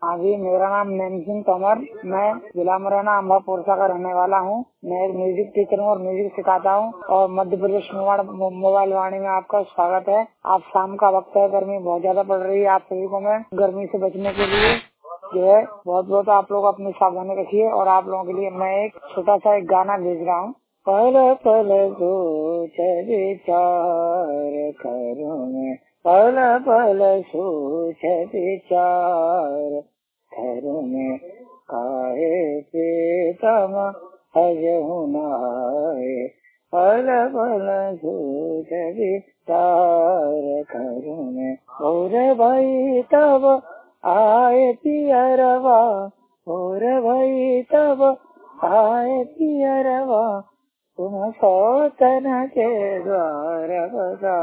हाँ जी, मेरा नाम नैन सिंह तोमर, मैं जिला मुरैना अम्बा पोरसा का रहने वाला हूँ। मैं एक म्यूजिक टीचर हूँ और म्यूजिक सिखाता हूँ और मध्य प्रदेश मोबाइल वाणी में आपका स्वागत है। आप शाम का वक्त है, गर्मी बहुत ज्यादा पड़ रही है। आप सभी को मैं गर्मी से बचने के लिए जो है बहुत बहुत आप लोग अपनी सावधानी रखिए और आप लोगों के लिए मैं एक छोटा सा एक गाना भेज रहा हूँ। पल पल सोच विचार करूँ मैं, पल पल सोच विचार करूँ मैं, काहे प्रीतम हजहु नाए, पल पल सोच विचार करूँ मैं। और भाई तब आए पियरवा, और भाई तब आए पियरवा, तुम सौतन के द्वार बसा,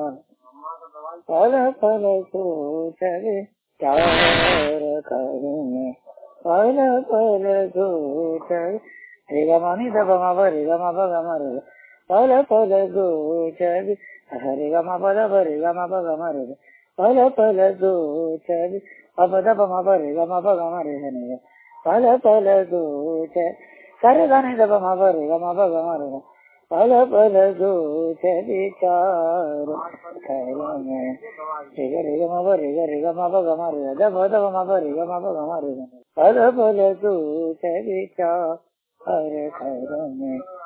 पल पल सोच विचार करूँ मैं, पल पल सोच रे ग मा नि ध प म प रे ग म प ग म रे, पल पल सोच रे ग म प ध प रे ग म प ग म रे, पल पल सोच प ध प म प रे ग म प ग म रे ध नि, पल पल सोच रे ग नि ध प म प रे ग म प ग म रे, पल पल सोच विचार करूँ मैं, रे ग म प रे ग म प ग म रे ध प ध प म प रे ग म प ग म रे, पल पल सोच विचार करूँ मैं।